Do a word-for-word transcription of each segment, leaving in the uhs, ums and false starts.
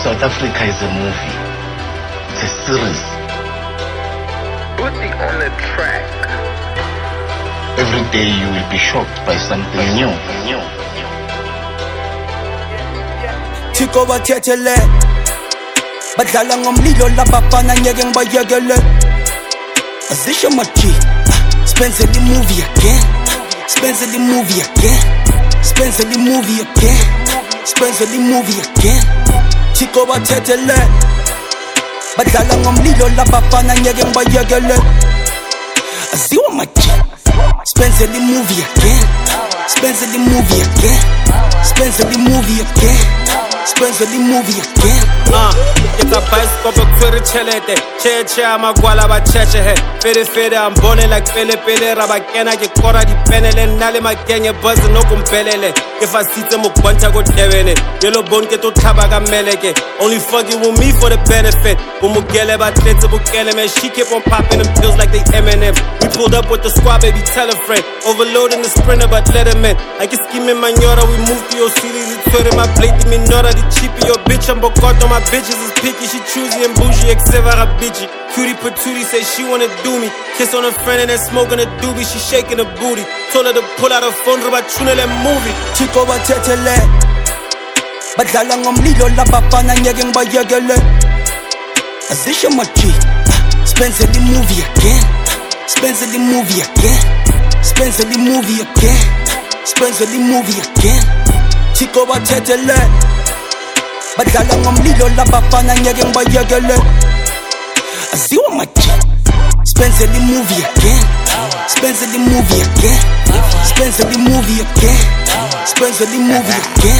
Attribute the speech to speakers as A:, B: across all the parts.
A: South Africa is a movie. It's a series.
B: Booty on the track.
A: Every day you will be shocked by something new. New.
C: Chiko bathetele badlala ngomlilo labafana ngeke ngibayekele azisho maji Spencer the movie again Spencer the movie again Spencer the movie again Spencer the movie again Chiko bathetele badlala ngomlilo labafana ngeke ngibayekele aziwa maji Spencer the movie again Spencer the movie again Spencer the movie again Spencer the movie again.
D: Uh, it's a bicycle for chelete. Che che amagwala ba cheche he. Fede fede I'm born like pele pele rabakena ke kora di penele nale magenge buzz no kumpelele. If I see them ukwanta go devene. Yellow bone ke to thaba ka meleke. Only fucking with me for the benefit. Umugele ba tletse bukele man. She keep on popping them pills like they M and M. We pulled up with the squad, baby, tell a friend. Overloading the sprinter, but let him in. I can scheme in Manyora, we moved to your city. It's my plate, me nora. The cheapy, your bitch, I'm bokoto, my bitches is picky. She choosy and bougie, except her bitchy. Cutie patootie say she wanna do me. Kiss on her friend and then smoking a doobie. She shaking her booty. Told her to pull out her phone, but tune that movie.
C: Chiko bathetele badlala ngomlilo labafana ngeke ngibayekele azisho maji Spencer the movie again Spencer the movie again Spencer the movie again Spencer the movie again Chiko bathetele badlala ngomlilo labafana ngeke ngibayekele aziwa maji Spencer the movie again Spencer the movie again Spencer the movie again Spencer the movie again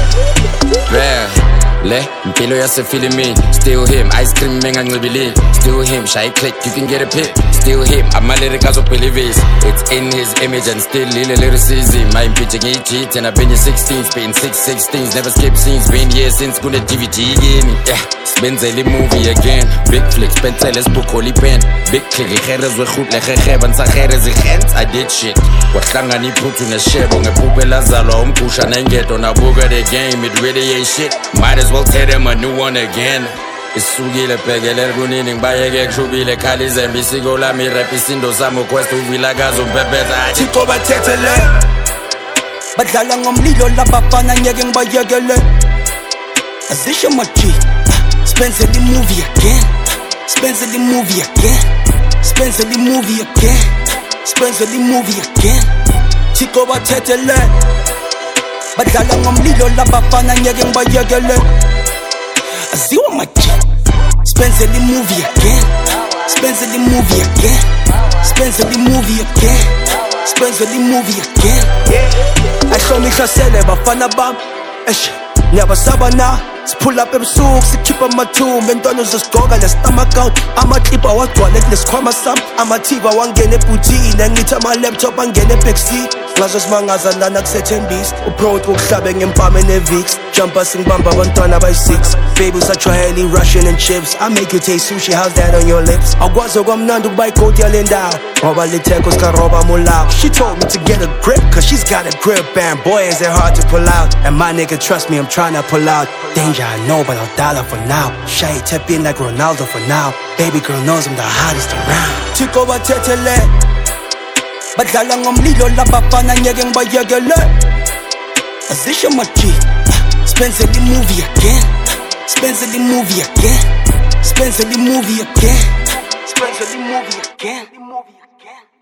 E: Man, le, mpilo yase feeling me. Still him, ice cream menga ngibilini. Still him, shy click, you can get a pic. Still him, I'm a lyric as a pelvis. It's in his image and still little lyricism. My pitching eight cheat and I've been your sixteen, spitting six sixteens, never skip scenes. Been here since good at D V D again. Yeah, Spencer the movie again. Big flick, Spencer let's book holy pen. Big click, geres we goed, lege geben, zageres igent. I did shit. Wahlanga ni put in a shebo, ngepupela zalo umkusha nengeto na buga the game. It really ain't shit. Might as well tell them a new one again. Isugile pegele kunini ngibayeke kushubile khali zembi siko lami rap isindo sami quest uvila gazo mbebeza
C: Chiko bathetele badlala ngomlilo labafana ngeke ngibayekele azisho maji Spencer the movie again Spencer the movie again Spencer the movie again Spencer the movie again Chiko bathetele badlala ngomlilo labafana ngeke ngibayekele aziwa maji Spencer the movie again Spencer the movie again Spencer the movie again Spencer the movie again Ayisho mihlasele bafana bam Eish niyabasaba na Sipull up ebusuku sikhipha amathumba entwana uzosigoka le-stomach out amaklipha wagcwale kulesikhwama sami amathiva wangena ebhuthini ngithi ama-laptop angena ebackseat ngazo simangaza lana kusethembisa uproud wokuhlabe ngempama ene-vix jumpa singibamba abantwana abayi-six baby usajwayela i-Russian and chips I make you taste sushi, how's that on your lips akwazi okwamnandi ukuba ikoti yale ndawo ngoba litheko sikaroba mulawo she told me to get a grip cause she's got a grip and boy is it hard to pull out and my nigga trust me I'm trying to pull out danger I know but I'll dial her for now shy tap in like Ronaldo for now baby girl knows I'm the hottest around Chiko bathetele badlala ngomlilo labafana ngeke ngibayekele azisho maji Spencer the movie again Spencer the movie again Spencer the movie again Spencer the movie again